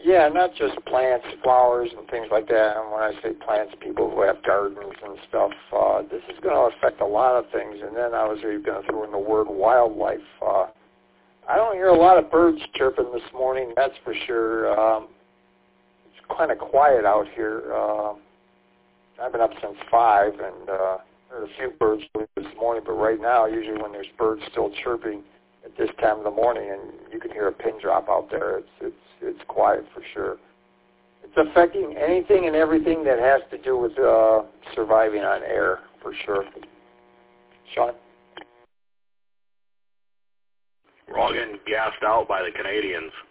Yeah, not just plants, flowers, and things like that. And when I say plants, people who have gardens and stuff, this is going to affect a lot of things. And then I was even going to throw in the word wildlife. I don't hear a lot of birds chirping this morning, that's for sure. It's kind of quiet out here. I've been up since 5, and heard a few birds this morning, but right now, usually when there's birds still chirping at this time of the morning, and you can hear a pin drop out there, it's quiet for sure. It's affecting anything and everything that has to do with surviving on air, for sure. Sean? We're all getting gassed out by the Canadians.